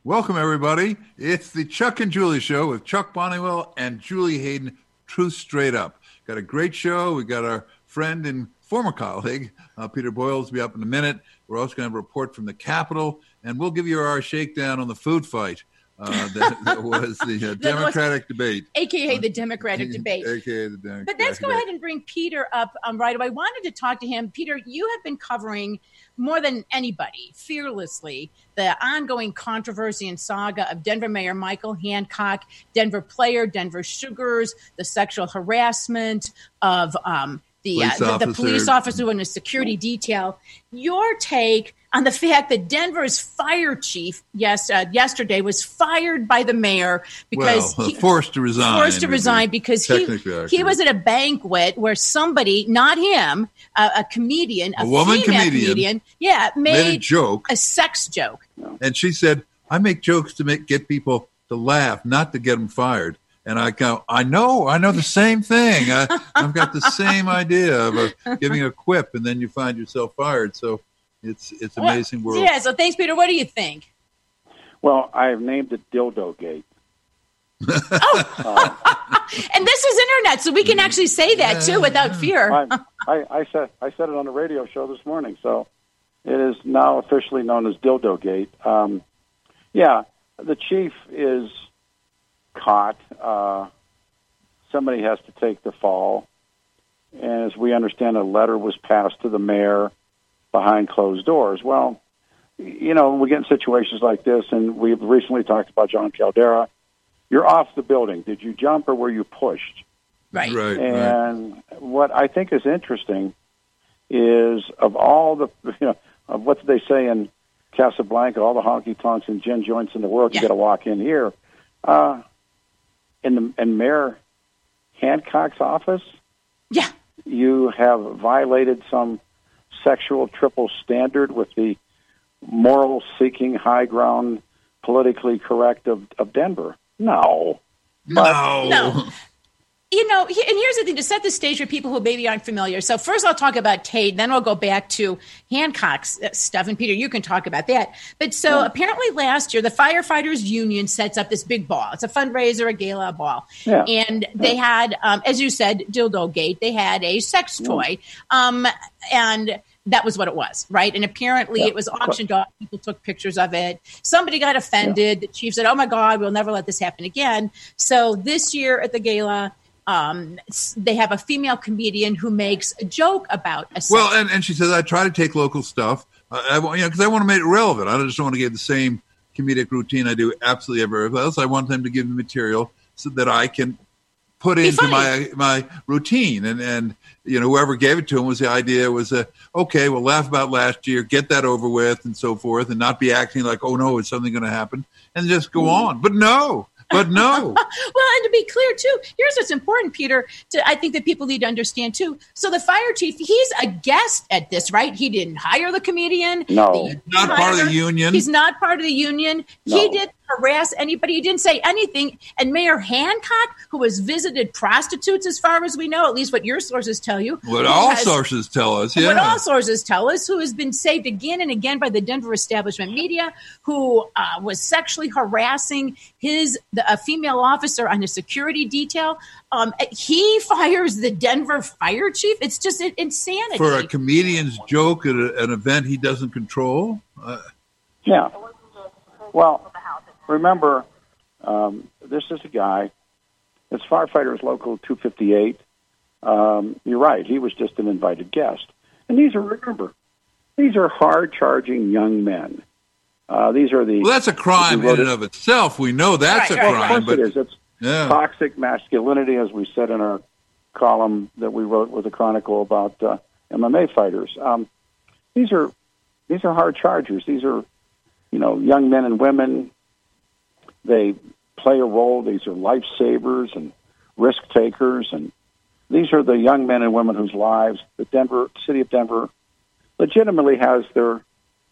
Welcome, everybody. It's the Chuck and Julie Show with Chuck Bonniwell and Julie Hayden, Truth Straight Up. Got a great show. We got our friend and former colleague, Peter Boyles, will be up in a minute. We're also going to have a report from the Capitol, and we'll give you our shakedown on the food fight that was the Democratic debate. AKA the Democratic debate. AKA the Democratic But let's go ahead and bring Peter up right away. I wanted to talk to him. Peter, you have been covering more than anybody, fearlessly, the ongoing controversy and saga of Denver Mayor Michael Hancock, Denver player, Denver Sugars, the sexual harassment of the police officer and the security detail. Your take on the fact that Denver's fire chief yesterday was fired by the mayor because forced to resign because he was at a banquet where somebody, not him, a comedian, a female comedian, made a joke, a sex joke. And she said, "I make jokes to get people to laugh, not to get them fired." And I go, I know the same thing. I've got the same idea of giving a quip, and then you find yourself fired. So it's amazing world. Yeah. So thanks, Peter. What do you think? Well, I have named it Dildo Gate. And this is internet, so we can actually say that too without fear. I said it on the radio show this morning, so it is now officially known as Dildo Gate. The chief is caught. Somebody has to take the fall. And as we understand, a letter was passed to the mayor behind closed doors. Well, we get in situations like this, and we've recently talked about John Caldera. You're off the building. Did you jump or were you pushed? Right. And what I think is interesting is of all the, of what they say in Casablanca, all the honky-tonks and gin joints in the world, you got to walk in here. In Mayor Hancock's office, you have violated some sexual triple standard with the moral-seeking, high-ground, politically correct of Denver. No. And here's the thing, to set the stage for people who maybe aren't familiar. So first I'll talk about Tate, then we'll go back to Hancock's stuff. And Peter, you can talk about that. But apparently last year, the Firefighters Union sets up this big ball. It's a fundraiser, a gala ball. Yeah. And they had, as you said, Dildo Gate. They had a sex toy. And that was what it was, right? And apparently it was auctioned off. People took pictures of it. Somebody got offended. The chief said, "Oh, my God, we'll never let this happen again." So this year at the gala, they have a female comedian who makes a joke about a sex. Well, and she says, "I try to take local stuff, because I want to make it relevant. I just don't want to give the same comedic routine I do absolutely everywhere else. I want them to give me material so that I can put into my routine." And whoever gave it to him the idea was, okay, we'll laugh about last year, get that over with, and so forth, and not be acting like, oh no, is something going to happen, and just go on. But no. Well, and to be clear, too, here's what's important, Peter, I think that people need to understand, too. So the fire chief, he's a guest at this, right? He didn't hire the comedian. No. He's not part of the union. He's not part of the union. No. He didn't harass anybody. He didn't say anything. And Mayor Hancock, who has visited prostitutes, as far as we know, at least what your sources tell you. What all sources tell us, What all sources tell us, who has been saved again and again by the Denver establishment media, who was sexually harassing a female officer on a security detail. He fires the Denver fire chief. It's just insanity. For a comedian's joke at an event he doesn't control? Yeah. Well, remember, this is a guy, it's Firefighters Local 258. You're right, he was just an invited guest. And these are hard-charging young men. These are the... Well, that's a crime in and of itself. We know that's a crime. Of course it is. It's toxic masculinity, as we said in our column that we wrote with the Chronicle about MMA fighters. These are hard chargers. These are, young men and women. They play a role. These are lifesavers and risk takers, and these are the young men and women whose lives the city of Denver legitimately has their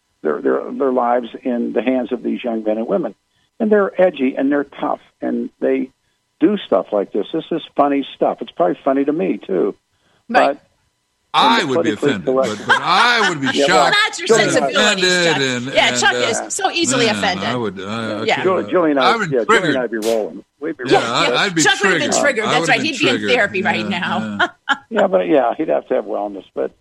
lives in the hands of these young men and women. And they're edgy and they're tough and they do stuff like this. This is funny stuff. It's probably funny to me too. Right. I would be offended, but I would be shocked. Well, that's your sensibility, Chuck. Chuck is so easily offended. I would. Julie and I'd be rolling. We'd be rolling. I'd be Chuck triggered. would have been triggered. That's right. He'd be in therapy right now. He'd have to have wellness. But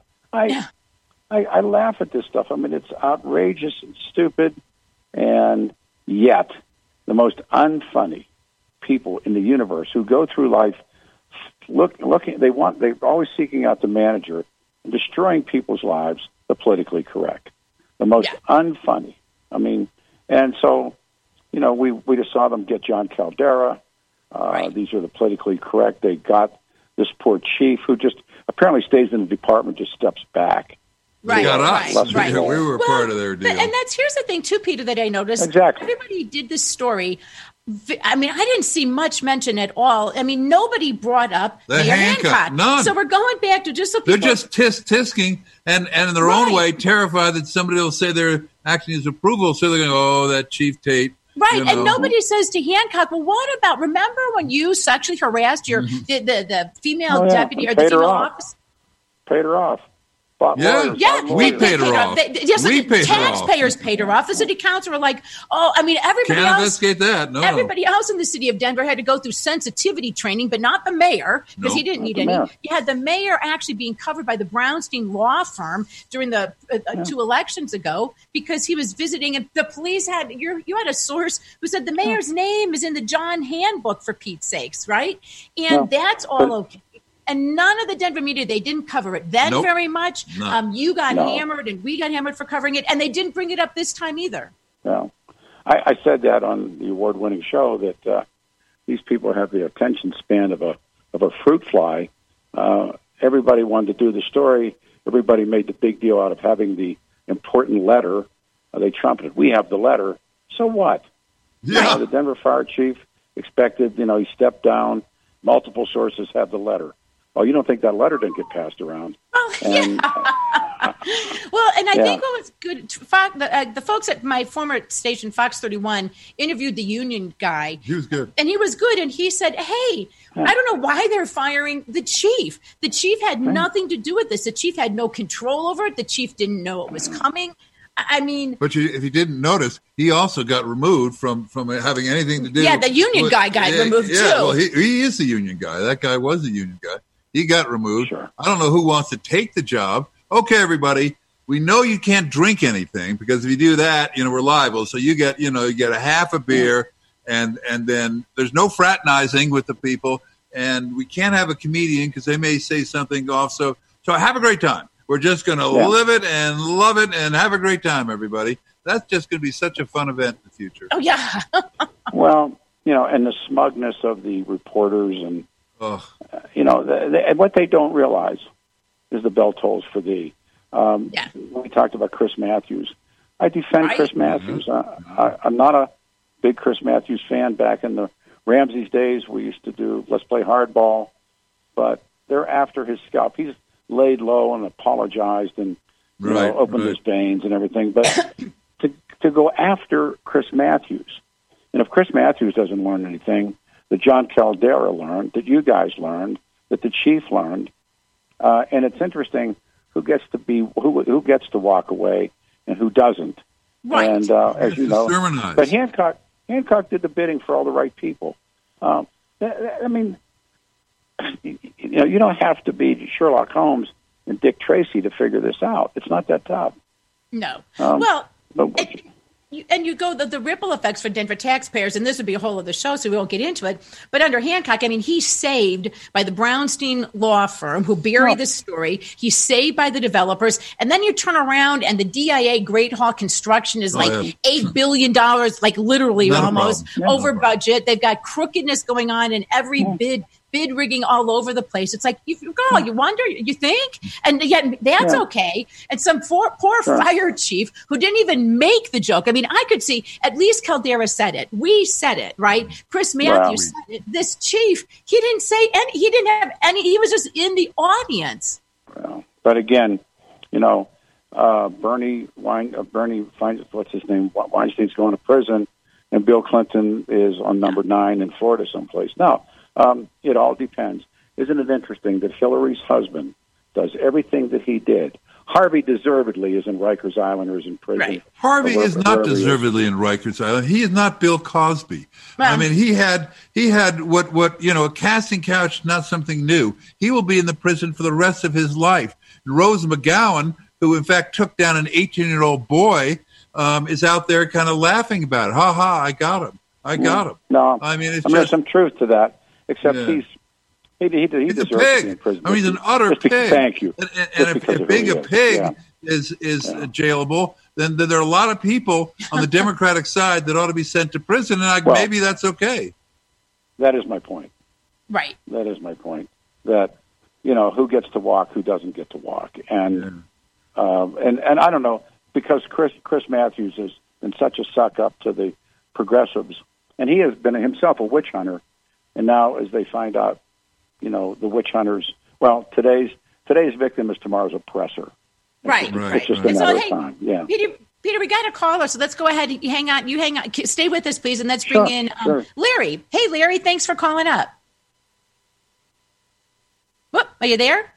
I laugh at this stuff. I mean, it's outrageous and stupid, and yet the most unfunny people in the universe who go through life looking. They're always seeking out the manager and destroying people's lives. The politically correct, the most unfunny. I mean, and so we just saw them get John Caldera. These are the politically correct. They got this poor chief who just apparently stays in the department, just steps back. Right, right. We were part of their deal. And here's the thing, too, Peter, that I noticed. Exactly. Everybody did this story. I mean, I didn't see much mention at all. I mean, nobody brought up Mayor Hancock. None. So we're going back to just so people... They're just tisking and in their own way terrified that somebody will say they're acting as approval. So they're going, oh, that Chief Tate. Right, and nobody says to Hancock, well, what about, remember when you sexually harassed the female deputy or the female officer? Paid her off. We paid her off. Taxpayers paid her off. The city council were like, everybody else. Investigate that. No. Everybody else in the city of Denver had to go through sensitivity training, but not the mayor, because he didn't need any. You had the mayor actually being covered by the Brownstein law firm during the 2 elections ago because he was visiting, and the police had, you had a source who said the mayor's name is in the John handbook, for Pete's sakes, right? And that's all okay. And none of the Denver media, they didn't cover it then very much. You got hammered and we got hammered for covering it, and they didn't bring it up this time either. No. I said that on the award-winning show that these people have the attention span of a fruit fly. Everybody wanted to do the story. Everybody made the big deal out of having the important letter. They trumpeted, we have the letter. So what? Yeah. The Denver fire chief expected, he stepped down. Multiple sources have the letter. Oh, you don't think that letter didn't get passed around? Well, and I think what was good, the folks at my former station, Fox 31, interviewed the union guy. He was good. And he was good, and he said, hey, I don't know why they're firing the chief. The chief had nothing to do with this. The chief had no control over it. The chief didn't know it was coming. I mean, but if you didn't notice, he also got removed from having anything to do. Yeah, the union guy got removed too. Well, he is the union guy. That guy was the union guy. He got removed. Sure. I don't know who wants to take the job. Okay, everybody, we know you can't drink anything because if you do that, we're liable. So you get a half a beer, and then there's no fraternizing with the people, and we can't have a comedian because they may say something off. So have a great time. We're just going to live it and love it and have a great time, everybody. That's just going to be such a fun event in the future. Oh, yeah. Well, and the smugness of the reporters and, what they don't realize is the bell tolls for thee. We talked about Chris Matthews. I defend Chris Matthews. I'm not a big Chris Matthews fan. Back in the Ramsey's days, we used to do Let's Play Hardball, but they're after his scalp. He's laid low and apologized and opened his veins and everything. But to go after Chris Matthews, and if Chris Matthews doesn't learn anything, that John Caldera learned, that you guys learned, that the chief learned, and it's interesting who gets to walk away and who doesn't. Right. And as you know, but Hancock did the bidding for all the right people. I mean, you don't have to be Sherlock Holmes and Dick Tracy to figure this out. It's not that tough. No. You go the ripple effects for Denver taxpayers, and this would be a whole other show, so we won't get into it. But under Hancock, I mean, he's saved by the Brownstein law firm who buried the story. He's saved by the developers. And then you turn around and the DIA Great Hall Construction is $8 billion, like literally almost over budget. They've got crookedness going on in every bid rigging all over the place. It's like, you wonder, you think? And yet that's okay. And some poor fire chief who didn't even make the joke. I mean, I could see at least Caldera said it. We said it, right? Chris Matthews said it. This chief, he didn't say any, he didn't have any, he was just in the audience. Well, but again, Bernie finds, what's his name? Weinstein's going to prison, and Bill Clinton is on number 9 in Florida someplace. Now, it all depends. Isn't it interesting that Hillary's husband does everything that he did. Harvey deservedly is in Rikers Island or is in prison. Right. Harvey is not deservedly in Rikers Island. He is not Bill Cosby. Well, I mean, he had what a casting couch, not something new. He will be in the prison for the rest of his life. And Rose McGowan, who in fact took down an 18-year-old boy, is out there kind of laughing about it. Ha ha! I got him. No, I mean, there's some truth to that. Except he deserves to be in prison. I mean, he's an utter pig. Thank you. And if being a pig is jailable, then there are a lot of people on the Democratic side that ought to be sent to prison, and maybe that's okay. That is my point. Right. That is my point. That who gets to walk, who doesn't get to walk, and I don't know, because Chris Matthews has been such a suck up to the progressives, and he has been himself a witch hunter, and now as they find out, the witch hunters. Well, today's victim is tomorrow's oppressor. Right. It's just a matter of time. Yeah. Peter, we got a caller, so let's go ahead. You hang on. Stay with us, please, and let's bring in Larry. Hey, Larry, thanks for calling up. Whoop, are you there?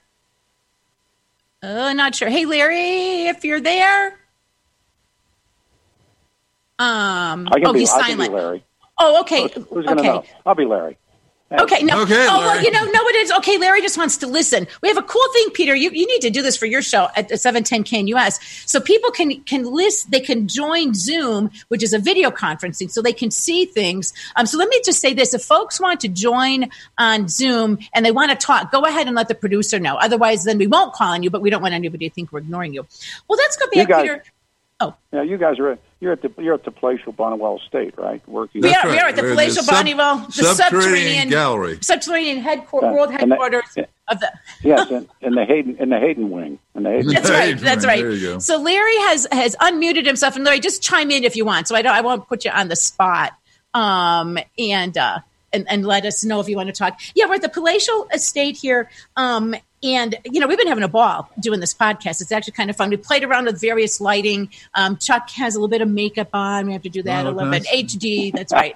Not sure. Hey, Larry, if you're there. He's silent. I can be Larry. Oh, okay. Who's going to know? I'll be Larry. Okay, no. Okay, Larry. No, it is. Okay, Larry just wants to listen. We have a cool thing, Peter. You need to do this for your show at 710 KNUS. So people can list, they can join Zoom, which is a video conferencing, so they can see things. So let me just say this. If folks want to join on Zoom and they want to talk, go ahead and let the producer know. Otherwise, then we won't call on you, but we don't want anybody to think we're ignoring you. Well, let's go back, Peter. Oh. Yeah, you guys you're at the Palatial Bonnewell Estate, right? Working. We are at the Palatial Bonnewell, the subterranean gallery, subterranean world headquarters of the. Yes, in the Hayden wing. That's right. There you go. So Larry has unmuted himself, and Larry, just chime in if you want. So I won't put you on the spot. And let us know if you want to talk. Yeah, we're at the Palatial Estate here. And, we've been having a ball doing this podcast. It's actually kind of fun. We played around with various lighting. Chuck has a little bit of makeup on. We have to do that a little bit. HD. That's right.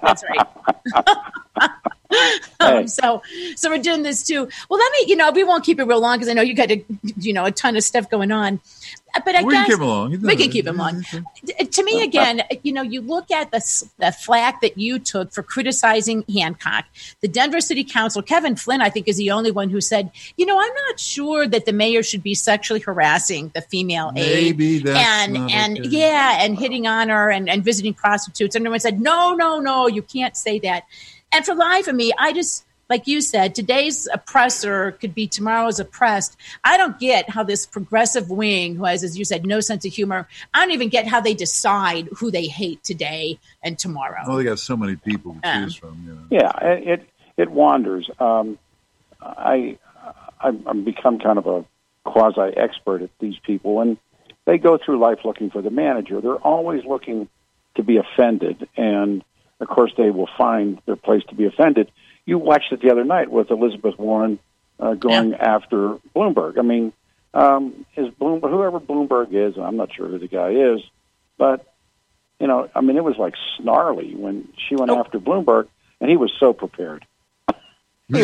So we're doing this too. Well, let me, we won't keep it real long because I know you got a ton of stuff going on. But I guess we can keep him long. To me, again, you look at the flack that you took for criticizing Hancock. The Denver City Council, Kevin Flynn, I think, is the only one who said, I'm not sure that the mayor should be sexually harassing the female aide. Maybe that's and hitting on her and visiting prostitutes. And everyone said, no, you can't say that. And for the life of me, I just, like you said, today's oppressor could be tomorrow's oppressed. I don't get how this progressive wing, who has, as you said, no sense of humor, I don't even get how they decide who they hate today and tomorrow. Oh, they got so many people to choose from. Yeah, it wanders. I've become kind of a quasi-expert at these people, and they go through life looking for the manager. They're always looking to be offended, and of course they will find their place to be offended. You watched it the other night with Elizabeth Warren going after Bloomberg. I mean, whoever Bloomberg is, I'm not sure who the guy is, but, it was like snarly when she went after Bloomberg, and he was so prepared. Right.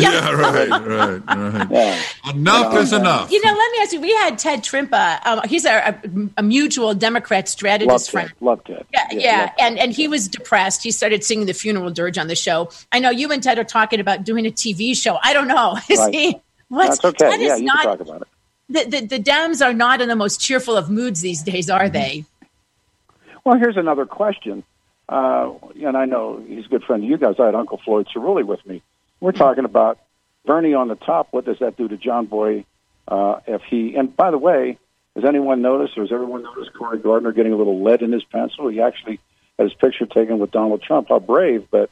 Yeah. Enough is enough. Let me ask you, we had Ted Trimpa. He's a mutual Democrat strategist friend. Love Ted. Yeah. And he was depressed. He started singing the funeral dirge on the show. I know you and Ted are talking about doing a TV show. I don't know. That's okay. Ted you can talk about it. The Dems are not in the most cheerful of moods these days, are they? Well, here's another question. And I know he's a good friend of you guys. I had Uncle Floyd Cerulli with me. We're talking about Bernie on the top. What does that do to John Boy and by the way, has anyone noticed, or has everyone noticed Cory Gardner getting a little lead in his pencil? He actually had his picture taken with Donald Trump. How brave, but,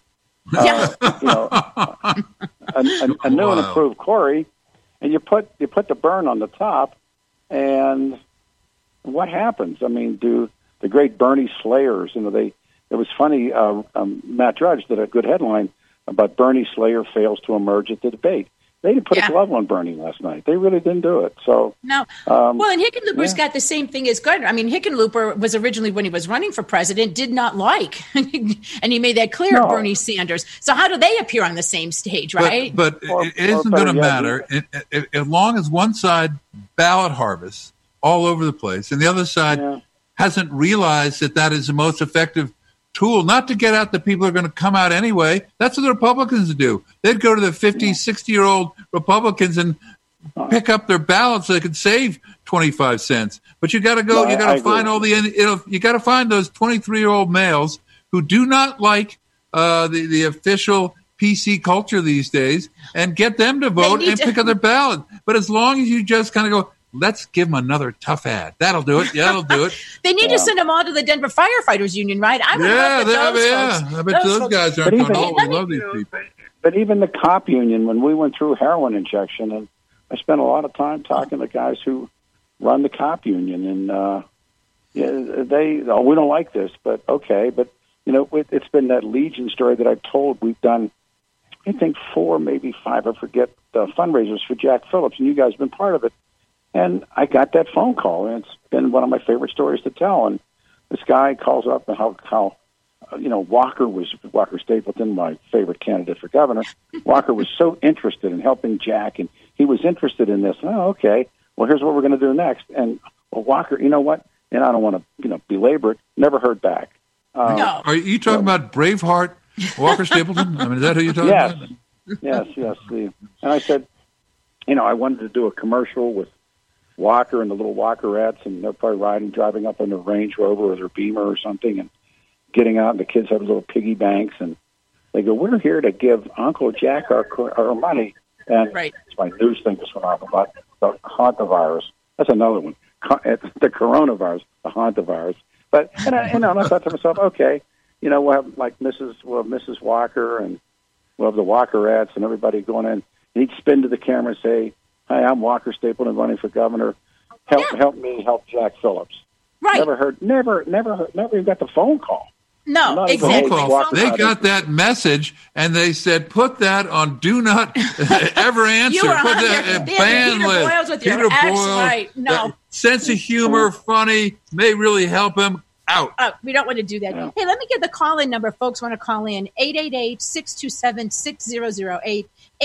a new and improved Cory, and you put the burn on the top, and what happens? I mean, do the great Bernie slayers, it was funny, Matt Drudge did a good headline about Bernie Slayer fails to emerge at the debate. They didn't put a glove on Bernie last night. They really didn't do it. So no. And Hickenlooper's got the same thing as Gardner. I mean, Hickenlooper was originally, when he was running for president, did not like, and he made that clear, Bernie Sanders. So how do they appear on the same stage, right? But it isn't going to matter as long as one side ballot harvests all over the place. And the other side hasn't realized that is the most effective tool, not to get out the people who are going to come out anyway. That's what the Republicans do. They'd go to the 50, 60-year-old Republicans and pick up their ballots so they could save 25 cents. But you got to go. You got to find you got to find those 23-year-old males who do not like the official PC culture these days and get them to vote and pick up their ballot. But as long as you just kind of go, let's give them another tough ad. That'll do it. Yeah, that'll do it. They need to send them all to the Denver Firefighters Union, right? I would love those folks. I bet those guys aren't going to love these people. But even the cop union, when we went through heroin injection, and I spent a lot of time talking to guys who run the cop union, and we don't like this, but okay. But, it's been that Legion story that I've told. We've done, I think, 4, maybe 5, I forget, fundraisers for Jack Phillips, and you guys have been part of it. And I got that phone call, and it's been one of my favorite stories to tell. And this guy calls up and how Walker Stapleton, my favorite candidate for governor. Walker was so interested in helping Jack, and he was interested in this. Oh, okay. Well, here's what we're going to do next. And Walker, you know what? And I don't want to belabor it. Never heard back. No. Are you talking about Braveheart Walker Stapleton? I mean, is that who you're talking about? Yes. And I said, I wanted to do a commercial with Walker and the little Walkerettes, and they're probably driving up in their Range Rover or their Beamer or something, and getting out, and the kids have little piggy banks, and they go, "We're here to give Uncle Jack our money." And it's my news thing just went off about the hantavirus. That's another one. The coronavirus, the hantavirus. But and I thought to myself, okay, we'll have Mrs. Walker, and we'll have the Walkerettes, and everybody going in. And he'd spin to the camera and say, "Hi, I'm Walker Stapleton, running for governor. Help me help Jack Phillips." Right. Never even got the phone call. No, exactly. They got that message, and they said, put that on do not ever answer. You were put on that ban list. Peter Boyles, right. No. Sense of humor, funny, may really help him out. We don't want to do that. Yeah. Hey, let me get the call-in number. Folks want to call in. 888-627-6008.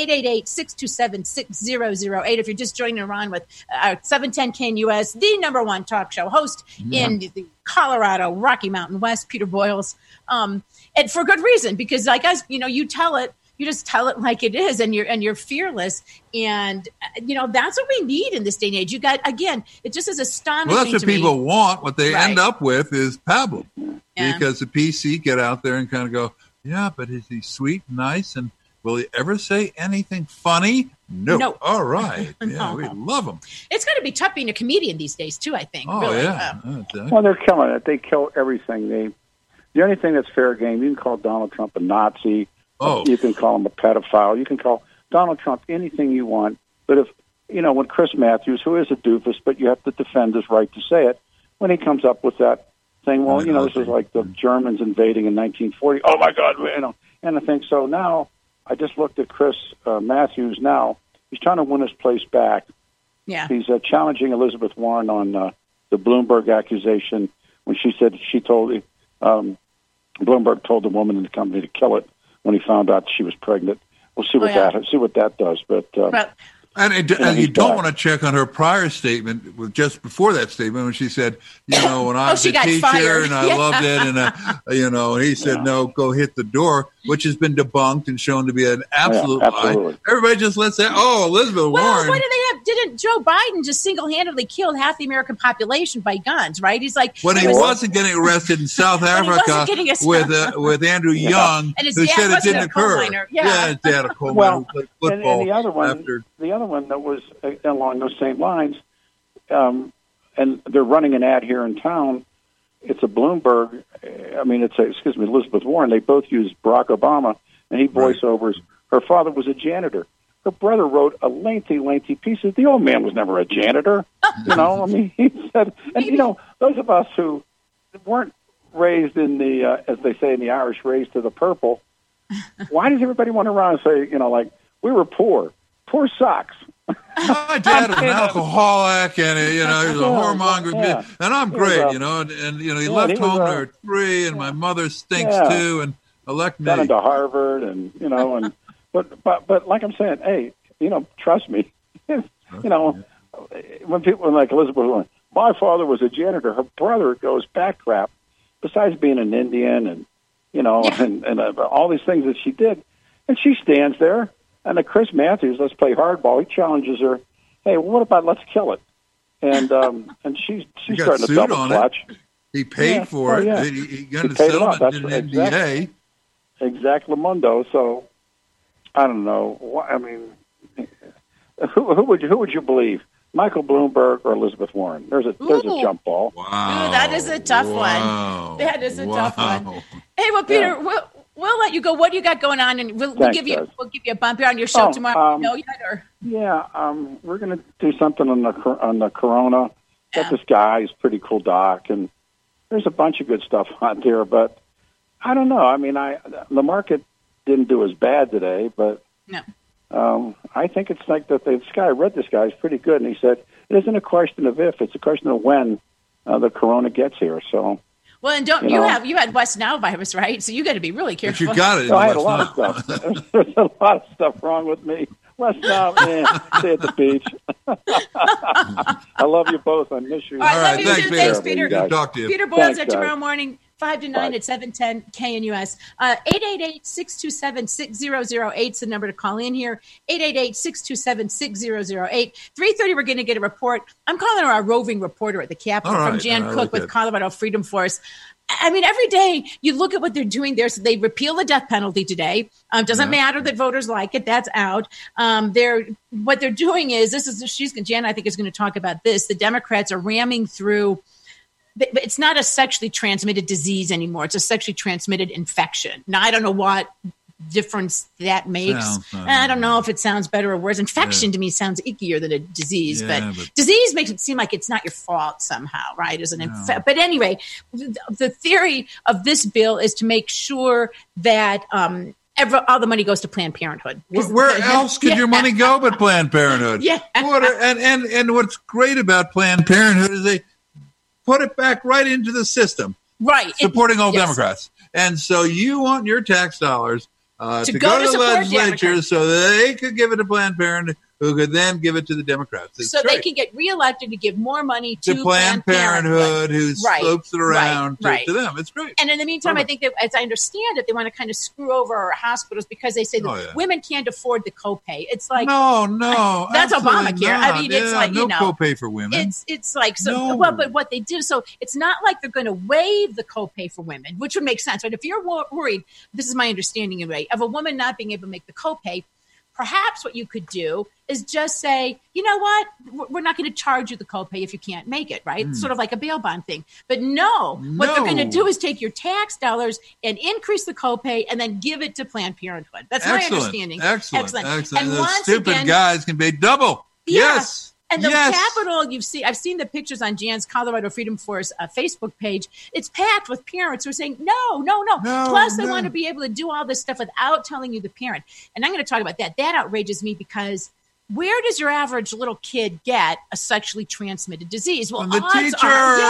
888-627-6008. If you're just joining on with 710 KNUS, the number one talk show host in the Colorado Rocky Mountain West, Peter Boyles. And for good reason, because like us, you tell it, you just tell it like it is, and you're fearless. And, that's what we need in this day and age. You got, again, it just is astonishing. Well, that's what people want. What they Right. end up with is pablum. Yeah. Because the PC get out there and kind of go, yeah, but is he sweet, nice, and will he ever say anything funny? No. All right. Yeah, we love him. It's going to be tough being a comedian these days, too, I think. Oh, really. yeah. Well, they're killing it. They kill everything. The only thing that's fair game, you can call Donald Trump a Nazi. You can call him a pedophile. You can call Donald Trump anything you want. But if, when Chris Matthews, who is a doofus, but you have to defend his right to say it, when he comes up with that thing, well, this is like the Germans invading in 1940. Oh, my God. And I think so now. I just looked at Chris Matthews now. He's trying to win his place back. Yeah. He's challenging Elizabeth Warren on the Bloomberg accusation when Bloomberg told the woman in the company to kill it when he found out she was pregnant. We'll see what that does. But And you don't want to check on her prior statement with just before that statement when she said, when I was a teacher fired. and I loved it, and and he said, no, go hit the door, which has been debunked and shown to be an absolute lie. Everybody just lets that. Oh, Elizabeth Warren. What do they have? Didn't Joe Biden just single-handedly killed half the American population by guns? Right? He's like when he wasn't getting arrested in South Africa with Andrew Young, and his who dad said it didn't occur. His dad a coal miner who played football. And the other one that was along those same lines, and they're running an ad here in town. It's a Bloomberg. Elizabeth Warren. They both use Barack Obama, and he voiceovers. Her father was a janitor. Her brother wrote a lengthy piece. The old man was never a janitor. He said, and those of us who weren't raised in the, as they say in the Irish, raised to the purple. Why does everybody want to run and say, we were poor socks? My dad was an alcoholic, and he was a whoremonger, and I'm great, and he left home when I was 3, and my mother stinks too, and elect me. Got into Harvard, and but like I'm saying, hey, trust me, when people like Elizabeth Warren, my father was a janitor. Her brother goes back crap. Besides being an Indian and and all these things that she did, and she stands there. And Chris Matthews, let's play hardball. He challenges her. Hey, what about let's kill it? And she's starting to double clutch. He paid for it. Yeah. He got a settlement in an NDA. Exactly, So I don't know. I mean, who would you believe? Michael Bloomberg or Elizabeth Warren? There's a jump ball. Wow, ooh, that is a tough one. That is a tough one. Hey, well, Peter, we'll let you go. What do you got going on? And we'll give you a bump here on your show tomorrow. We're going to do something on the Corona. Got this guy. He's a pretty cool doc, and there's a bunch of good stuff on there. But I don't know. I mean, the market didn't do as bad today, but no. I think it's like that. This guy, I read this guy, is pretty good, and he said it isn't a question of if; it's a question of when the Corona gets here. So, well, and you had West Nile virus, right? So you got to be really careful. But you got it. I had a lot of stuff. There's a lot of stuff wrong with me. West Nile, stay at the beach. I love you both. I miss you. All right, thanks, Peter. Thanks, Peter. Good to talk to you. Peter Boyles tomorrow morning. 5 to 9 at 710 KNUS. 888-627-6008 is the number to call in here. 888-627-6008. 3:30, we're going to get a report. I'm calling her our roving reporter at the Capitol from Jan Cook with Colorado Freedom Force. I mean, every day you look at what they're doing there. So they repeal the death penalty today. Doesn't matter that voters like it. That's out. What they're doing is, Jan, I think, is going to talk about this. The Democrats are ramming through. But it's not a sexually transmitted disease anymore. It's a sexually transmitted infection. Now, I don't know what difference that makes. I don't know if it sounds better or worse. Infection to me sounds ickier than a disease, but disease makes it seem like it's not your fault somehow, right? But anyway, the theory of this bill is to make sure that all the money goes to Planned Parenthood. Where else could your money go but Planned Parenthood? And what's great about Planned Parenthood is they put it back right into the system, right? Supporting all Democrats, and so you want your tax dollars to go to the legislature so they could give it to Planned Parenthood, who could then give it to the Democrats. They can get reelected to give more money to Planned Parenthood, who slopes it around to them. It's great. And in the meantime, I think that, as I understand it, they want to kind of screw over our hospitals because they say that women can't afford the copay. It's like no, that's Obamacare. Not. I mean, it's like no copay for women. It's like but what they do, so it's not like they're going to waive the copay for women, which would make sense. Right? If you're worried, this is my understanding of a woman not being able to make the copay. Perhaps what you could do is just say, you know what, we're not going to charge you the copay if you can't make it, right? Sort of like a bail bond thing. But what they're going to do is take your tax dollars and increase the copay and then give it to Planned Parenthood. That's my understanding. Excellent. And the stupid guys can pay double. Yeah. Yes. And the Capitol, I've seen the pictures on Jan's Colorado Freedom Force Facebook page. It's packed with parents who are saying, no. Plus, they want to be able to do all this stuff without telling you the parent. And I'm going to talk about that. That outrages me because where does your average little kid get a sexually transmitted disease? Well, the teacher.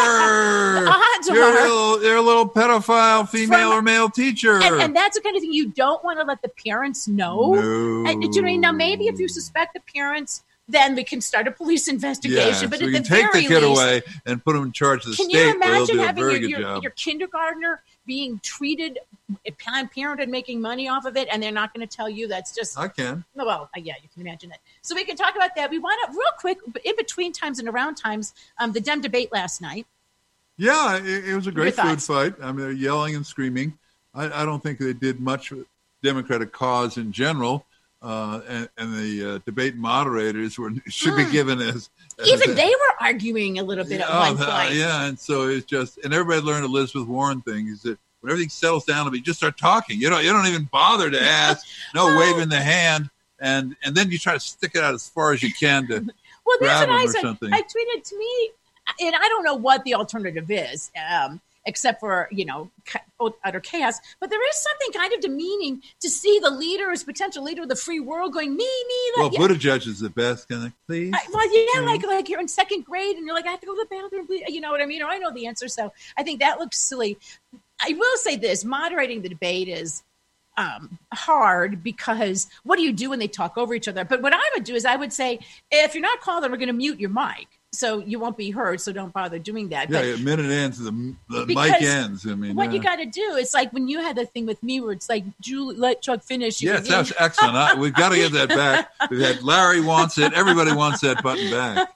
The odds are. They're a little pedophile female or male teacher. And that's the kind of thing you don't want to let the parents know. No. And, now, maybe if you suspect the parents, then we can start a police investigation. But so at we the can take very the kid least, away and put him in charge of the state. Can you imagine having your kindergartner being treated, Planned Parenthood making money off of it, and they're not going to tell you? That's just... I can. Well, you can imagine that. So we can talk about that. We want to, real quick, in between times and around times, the Dem debate last night. Yeah, it was a great food fight. I mean, they're yelling and screaming. I don't think they did much for the Democratic cause in general. And the debate moderators should be given as they were arguing a little bit at one point. And so it's just, and everybody learned Elizabeth Warren thing is that when everything settles down, you just start talking. You don't even bother to ask. Waving the hand, and then you try to stick it out as far as you can to grab them or something. I tweeted to me, and I don't know what the alternative is. Except for, utter chaos. But there is something kind of demeaning to see the potential leader of the free world going, me. Buttigieg is the best. Can I please? Like you're in second grade and you're like, I have to go to the bathroom. You know what I mean? Or I know the answer. So I think that looks silly. I will say this, moderating the debate is hard because what do you do when they talk over each other? But what I would do is I would say, if you're not called, then we're going to mute your mic so you won't be heard. So don't bother doing that. Yeah, a minute ends, the mic ends. I mean, what you got to do is like when you had the thing with me where it's like, Julie, let Chuck finish. Yes, that's excellent. We've got to get that back. We've had Larry wants it. Everybody wants that button back.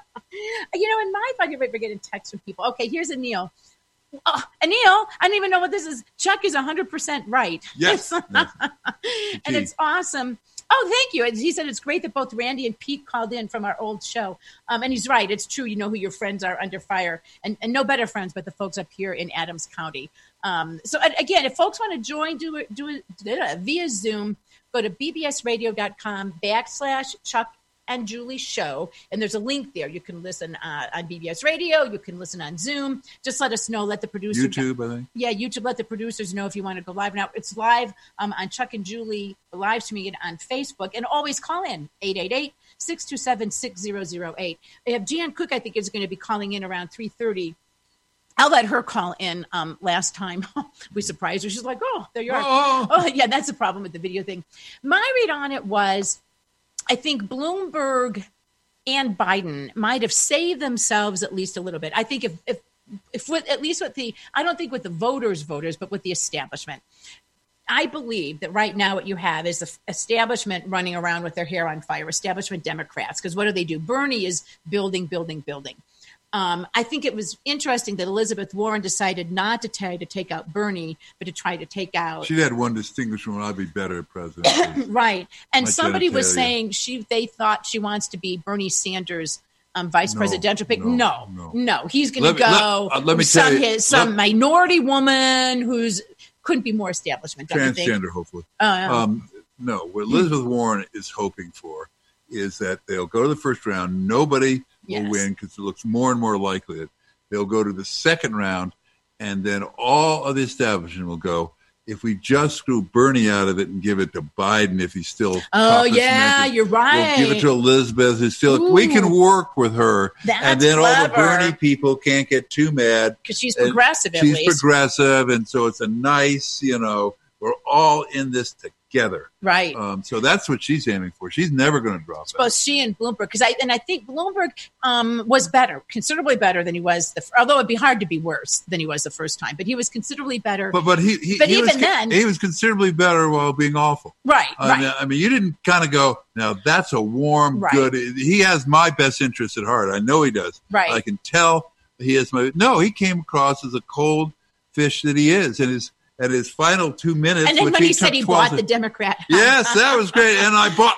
In my bucket, we're getting texts from people. Okay, here's Anil. Anil, I don't even know what this is. Chuck is 100% right. Yes. And it's awesome. Oh, thank you. He said it's great that both Randy and Pete called in from our old show. And he's right. It's true. You know who your friends are under fire. And no better friends but the folks up here in Adams County. So, again, if folks want to join, do it via Zoom, go to bbsradio.com/Chuck and Julie Show. And there's a link there. You can listen on BBS Radio. You can listen on Zoom. Just let us know. Let the producer YouTube, I think. Yeah, YouTube. Let the producers know if you want to go live. Now, it's live on Chuck and Julie, live streaming it on Facebook. And always call in, 888-627-6008. We have Jan Cook, I think, is going to be calling in around 3:30. I'll let her call in. Last time we surprised her. She's like, oh, there you are. Oh, yeah, that's the problem with the video thing. My read on it was, I think Bloomberg and Biden might have saved themselves at least a little bit. I think if with, at least with I don't think with the voters, but with the establishment. I believe that right now what you have is the establishment running around with their hair on fire, establishment Democrats, because what do? Bernie is building. I think it was interesting that Elizabeth Warren decided not to try to take out Bernie, but to try to take out. She had one distinguishment: I'd be better at president. Right, and somebody was saying they thought she wants to be Bernie Sanders' vice presidential pick. No, he's going to go. Let me tell you, some minority woman who's couldn't be more establishment. Transgender, hopefully. No, what Elizabeth Warren is hoping for is that they'll go to the first round. Nobody will win because it looks more and more likely that they'll go to the second round, and then all of the establishment will go, if we just screw Bernie out of it and give it to Biden, if he's still you're right. We'll give it to Elizabeth. Who's still, we can work with her. That's then clever. All the Bernie people can't get too mad. Because she's progressive, at least. She's progressive, and so it's a nice, we're all in this together. Right. So that's what she's aiming for. She's never going to drop out. Both she and Bloomberg, I think Bloomberg was better, considerably better than he was. Although it'd be hard to be worse than he was the first time, but he was considerably better. But he was considerably better while being awful. Right. I mean, you didn't kind of go, now that's a warm, good. He has my best interest at heart. I know he does. Right. I can tell he has he came across as a cold fish that he is, and his final 2 minutes. And then when he said he bought the Democrat. Yes, that was great. And I bought,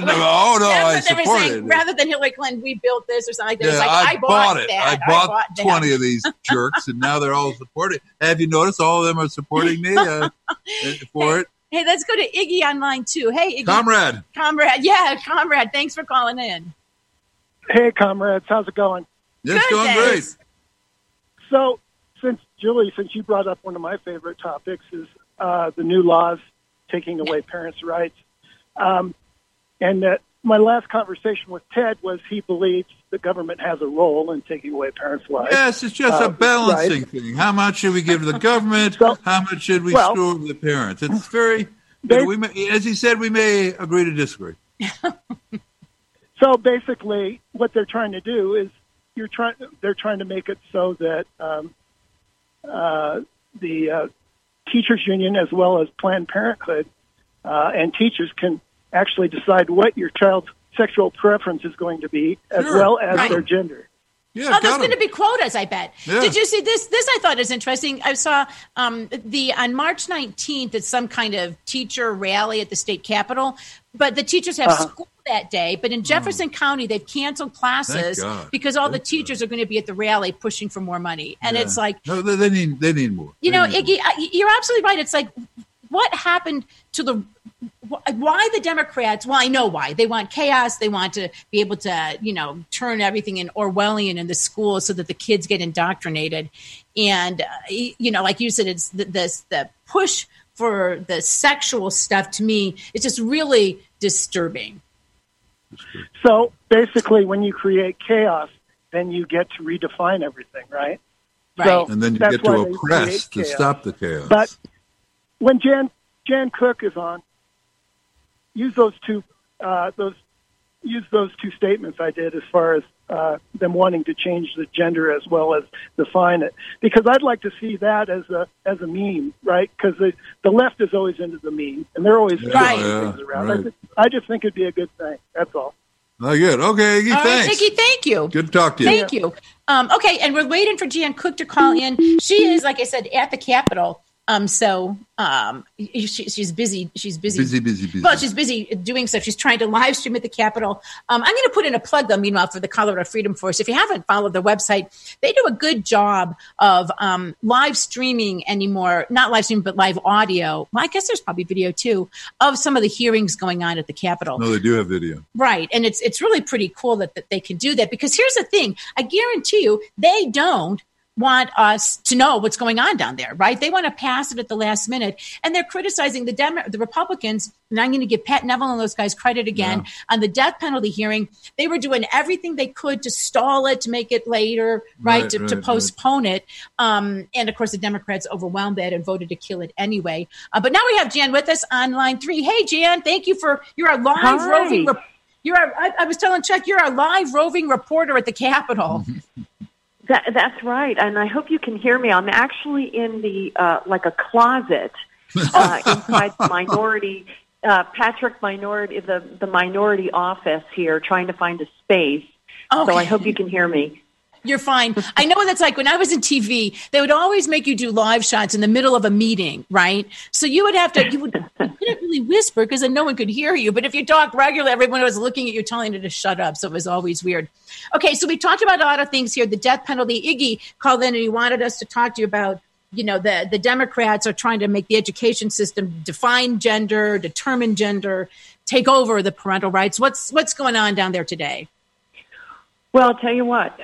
I supported it. Rather than Hillary Clinton, we built this or something like that. Yeah, I bought it. I bought 20 of these jerks, and now they're all supporting. Have you noticed all of them are supporting me for it? Hey, let's go to Iggy on line 2. Hey, Iggy. Comrade. Yeah, Comrade. Thanks for calling in. Hey, comrades. How's it going? It's going great. So, Julie, since you brought up one of my favorite topics is the new laws taking away parents' rights. My last conversation with Ted was he believes the government has a role in taking away parents' rights. Yes, it's just a balancing thing. How much should we give to the government? How much should we screw over the parents? It's very, as he said, we may agree to disagree. So basically what they're trying to do is they're trying to make it so that the teachers union as well as Planned Parenthood and teachers can actually decide what your child's sexual preference is going to be as well as their gender. Yeah, there's going to be quotas, I bet. Yeah. Did you see this? This I thought is interesting. I saw on March 19th at some kind of teacher rally at the state capitol, but the teachers have school that day. But in Jefferson County, they've canceled classes because all the teachers are going to be at the rally pushing for more money. And it's like, no, they need more. Iggy, you're absolutely right. It's like, what happened to why the Democrats? Well, I know why. They want chaos. They want to be able to, turn everything in Orwellian in the schools so that the kids get indoctrinated. And, like you said, it's the push for the sexual stuff to me, it's just really disturbing. So basically when you create chaos, then you get to redefine everything, right? Right. So and then you get to oppress to stop the chaos. But when Jan Jan Cook is on, use those two statements I did as far as them wanting to change the gender as well as define it, because I'd like to see that as a meme, right? Because the left is always into the meme, and they're always throwing things around. Right. I just think it'd be a good thing. That's all. Oh, good. Okay, Iggy, thanks. Right, Iggy, thank you. Good to talk to you. Thank you. Okay, and we're waiting for Jan Cook to call in. She is, like I said, at the Capitol. She's busy. She's busy. Busy. Well, she's busy doing stuff. She's trying to live stream at the Capitol. I'm going to put in a plug, though, meanwhile, for the Colorado Freedom Force. If you haven't followed their website, they do a good job of live streaming anymore. Not live streaming, but live audio. Well, I guess there's probably video, too, of some of the hearings going on at the Capitol. No, they do have video. Right. And it's really pretty cool that they can do that, because here's the thing. I guarantee you they don't want us to know what's going on down there, right? They want to pass it at the last minute, and they're criticizing the Republicans. And I'm going to give Pat Neville and those guys credit again on the death penalty hearing. They were doing everything they could to stall it, to make it later, to postpone it. And of course, the Democrats overwhelmed that and voted to kill it anyway. But now we have Jan with us on line 3. Hey, Jan, thank you you're a live roving. I was telling Chuck, you're a live roving reporter at the Capitol. That's right, and I hope you can hear me. I'm actually in the like a closet inside the minority, Patrick Minority, the minority office here, trying to find a space. Okay. So I hope you can hear me. You're fine. I know what that's like. When I was in TV, they would always make you do live shots in the middle of a meeting, right? So you couldn't really whisper because then no one could hear you. But if you talk regularly, everyone was looking at you, telling you to shut up. So it was always weird. Okay, so we talked about a lot of things here. The death penalty. Iggy called in and he wanted us to talk to you about, the Democrats are trying to make the education system define gender, determine gender, take over the parental rights. What's going on down there today? Well, I'll tell you what,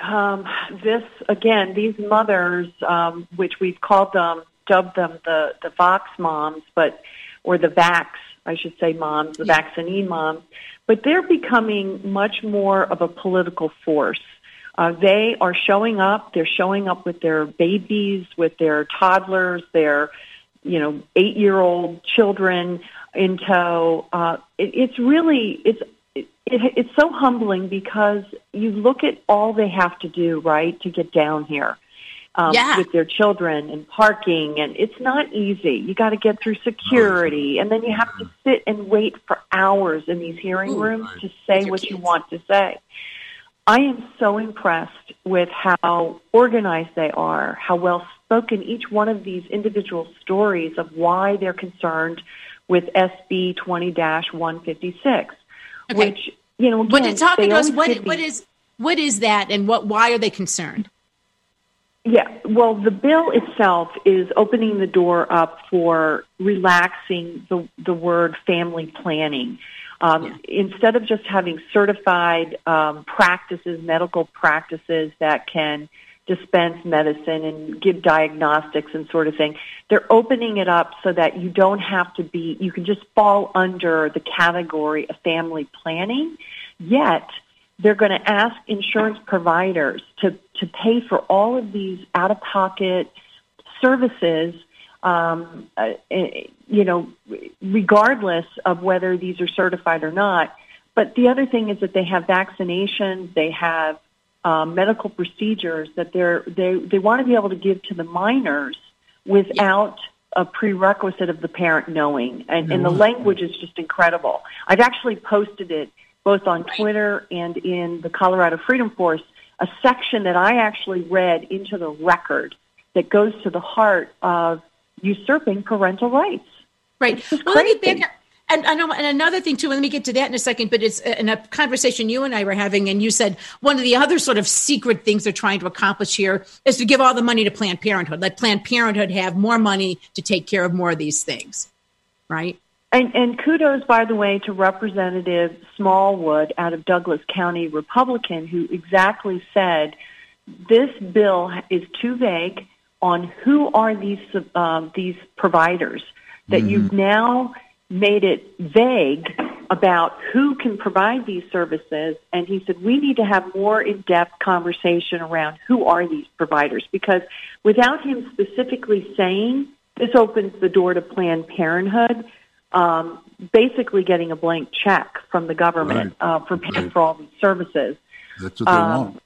these mothers, which we've dubbed them the Vox moms, or the Vax, I should say moms, the vaccinine moms, but they're becoming much more of a political force. They are showing up. They're showing up with their babies, with their toddlers, their, 8-year-old children in tow. It's so humbling because you look at all they have to do, right, to get down here with their children and parking, and it's not easy. You got to get through security, and then you have to sit and wait for hours in these hearing rooms to say what you want to say. I am so impressed with how organized they are, how well spoken each one of these individual stories of why they're concerned with SB 20-156. Okay. Which, again, but to talk to us, what is that, and why are they concerned? Yeah, well, the bill itself is opening the door up for relaxing the word family planning. Instead of just having certified medical practices that can dispense medicine and give diagnostics and sort of thing, they're opening it up so that you don't have to you can just fall under the category of family planning, yet they're going to ask insurance providers to pay for all of these out-of-pocket services, regardless of whether these are certified or not. But the other thing is that they have vaccinations, they have medical procedures that they want to be able to give to the minors without a prerequisite of the parent knowing. And the language is just incredible. I've actually posted it both on Twitter and in the Colorado Freedom Force, a section that I actually read into the record that goes to the heart of usurping parental rights. Right. Well, let me back up. And another thing, too, let me get to that in a second, but it's in a conversation you and I were having, and you said one of the other sort of secret things they're trying to accomplish here is to give all the money to Planned Parenthood, let Planned Parenthood have more money to take care of more of these things, right? And kudos, by the way, to Representative Smallwood out of Douglas County, Republican, who exactly said this bill is too vague on who are these providers, that you've now made it vague about who can provide these services. And he said, we need to have more in-depth conversation around who are these providers, because without him specifically saying This opens the door to Planned Parenthood, basically getting a blank check from the government for paying for all these services. That's what they want.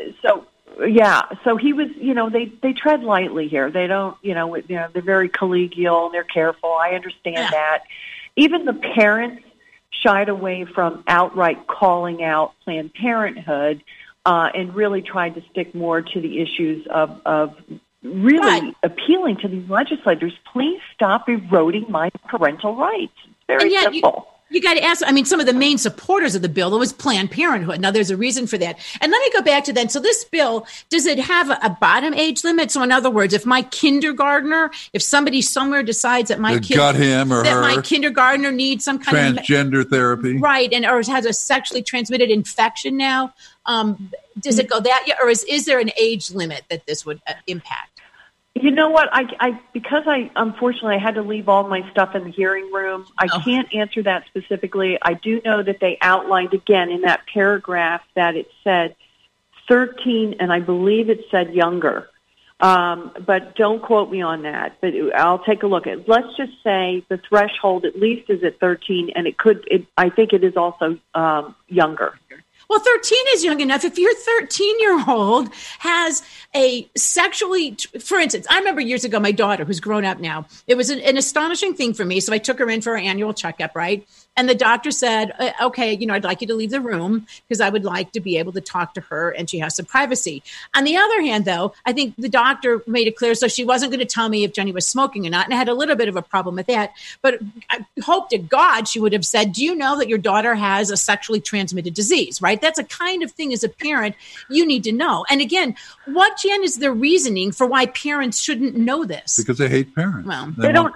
So he was, they tread lightly here. They don't, they're very collegial, they're careful. I understand that. Even the parents shied away from outright calling out Planned Parenthood and really tried to stick more to the issues of really appealing to these legislators. Please stop eroding my parental rights. It's very simple. You got to ask, some of the main supporters of the bill, it was Planned Parenthood. Now, there's a reason for that. And let me go back to that. So this bill, does it have a bottom age limit? So in other words, if my kindergartner, if somebody somewhere decides that my kindergartner needs some kind of transgender therapy, right, or has a sexually transmitted infection now, does it go that, or is there an age limit that this would impact? You know what? Because unfortunately I had to leave all my stuff in the hearing room. I can't answer that specifically. I do know that they outlined again in that paragraph that it said 13, and I believe it said younger. But don't quote me on that. But I'll take a look at it. Let's just say the threshold at least is at 13, and I think it is also younger. Well, 13 is young enough. If your 13-year-old has a sexually, for instance, I remember years ago, my daughter, who's grown up now, it was an astonishing thing for me. So I took her in for her annual checkup, right? And the doctor said, okay, I'd like you to leave the room because I would like to be able to talk to her and she has some privacy. On the other hand, though, I think the doctor made it clear, so she wasn't going to tell me if Jenny was smoking or not. And I had a little bit of a problem with that. But I hope to God she would have said, do you know that your daughter has a sexually transmitted disease, right? That's a kind of thing as a parent you need to know. And again, what, Jen, is their reasoning for why parents shouldn't know this? Because they hate parents. Well, they don't.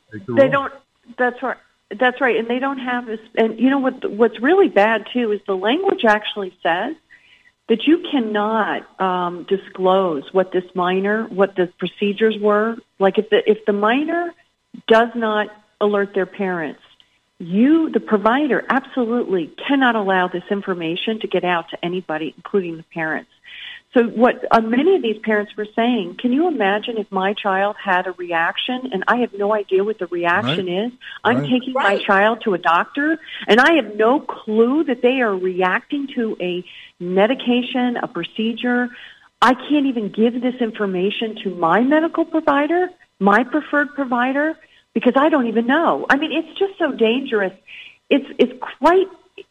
That's right. That's right. And they don't have this. And you know what's really bad too is the language actually says that you cannot disclose what the procedures were. Like if the minor does not alert their parents, you, the provider, absolutely cannot allow this information to get out to anybody, including the parents. So what many of these parents were saying, can you imagine if my child had a reaction and I have no idea what the reaction is? I'm taking my child to a doctor and I have no clue that they are reacting to a medication, a procedure. I can't even give this information to my medical provider, my preferred provider, because I don't even know. It's just so dangerous. It's quite...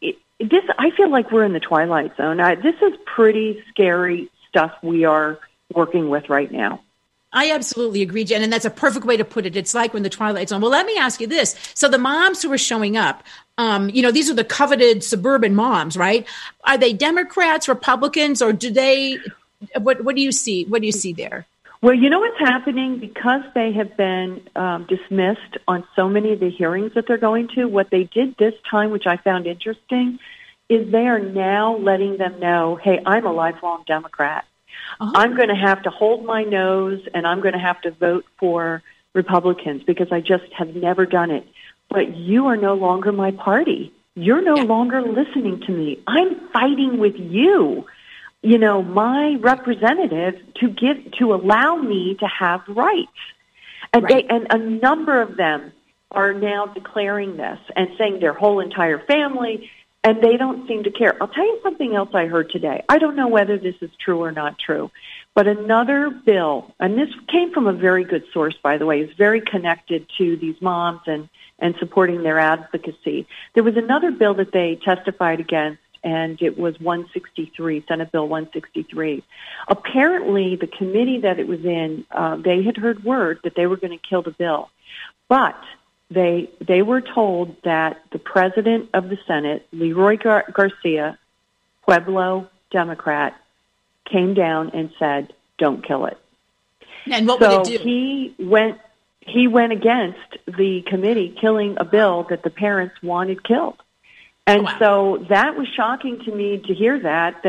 I feel like we're in the twilight zone. This is pretty scary stuff we are working with right now. I absolutely agree, Jen, and that's a perfect way to put it. It's like we're in the twilight zone. Well, let me ask you this. So the moms who are showing up, these are the coveted suburban moms, right? Are they Democrats, Republicans, or do they, what do you see? What do you see there? Well, you know what's happening? Because they have been dismissed on so many of the hearings that they're going to, what they did this time, which I found interesting, is they are now letting them know, hey, I'm a lifelong Democrat. I'm going to have to hold my nose and I'm going to have to vote for Republicans because I just have never done it. But you are no longer my party. You're no longer listening to me. I'm fighting with you. My representative to allow me to have rights. And and a number of them are now declaring this and saying their whole entire family, and they don't seem to care. I'll tell you something else I heard today. I don't know whether this is true or not true, but another bill, and this came from a very good source, by the way, is very connected to these moms and supporting their advocacy. There was another bill that they testified against, and it was 163, Senate Bill 163. Apparently, the committee that it was in, they had heard word that they were going to kill the bill. But they were told that the president of the Senate, Leroy Garcia, Pueblo Democrat, came down and said, don't kill it. And what would it do? He went against the committee killing a bill that the parents wanted killed. And so that was shocking to me to hear that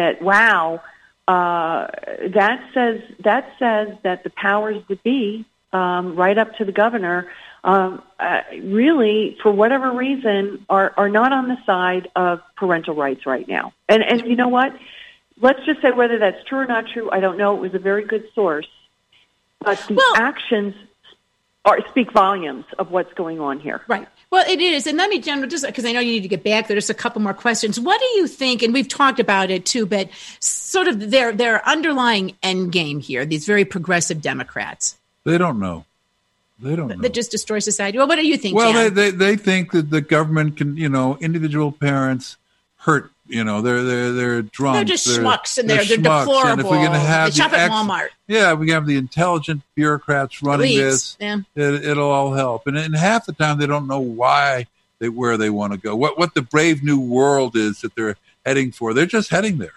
says that the powers that be, right up to the governor, really, for whatever reason, are not on the side of parental rights right now. And you know what? Let's just say whether that's true or not true, I don't know. It was a very good source. But the actions speak volumes of what's going on here. Right. Well, it is. And let me, Jen, just because I know you need to get back there, just a couple more questions. What do you think, and we've talked about it too, but sort of their underlying end game here, these very progressive Democrats? They don't know. They don't know. That just destroy society. Well, what do you think, Well, Jan? they think that the government can, individual parents hurt. They're drunk. They're just schmucks, and they're schmucks. deplorable. And if we're going to have they shop at Walmart. Yeah, we have the intelligent bureaucrats running this. Yeah. It'll all help. And half the time they don't know why where they want to go. What the brave new world is that they're heading for. They're just heading there.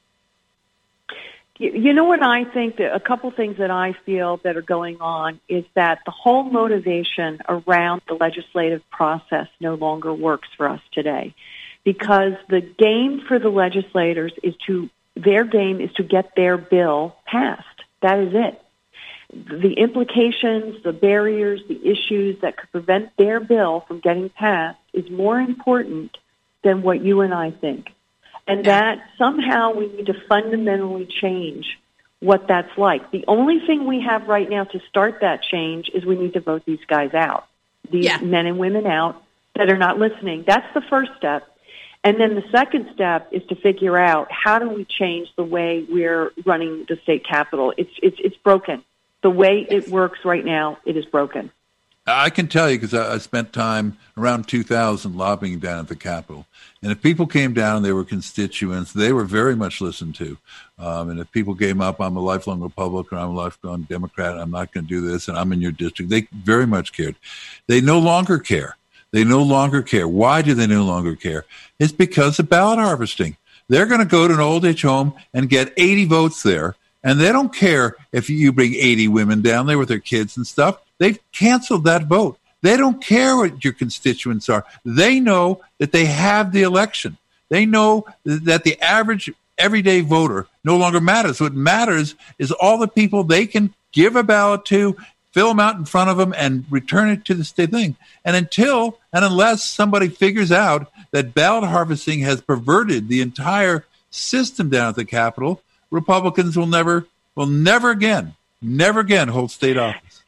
You know what I think? That a couple things that I feel that are going on is that the whole motivation around the legislative process no longer works for us today, because the game for the legislators their game is to get their bill passed. That is it. The implications, the barriers, the issues that could prevent their bill from getting passed is more important than what you and I think. And that somehow we need to fundamentally change what that's like. The only thing we have right now to start that change is we need to vote these guys out, these men and women out that are not listening. That's the first step. And then the second step is to figure out how do we change the way we're running the state capitol. It's broken. The way it works right now, it is broken. I can tell you because I spent time around 2000 lobbying down at the Capitol. And if people came down and they were constituents, they were very much listened to. And if people came up, I'm a lifelong Republican, I'm a lifelong Democrat, I'm not going to do this, and I'm in your district, they very much cared. They no longer care. They no longer care. Why do they no longer care? It's because of ballot harvesting. They're going to go to an old age home and get 80 votes there. And they don't care if you bring 80 women down there with their kids and stuff. They've canceled that vote. They don't care what your constituents are. They know that they have the election. They know that the average everyday voter no longer matters. What matters is all the people they can give a ballot to, fill them out in front of them, and return it to the state thing. And unless somebody figures out that ballot harvesting has perverted the entire system down at the Capitol, Republicans will never again hold state office.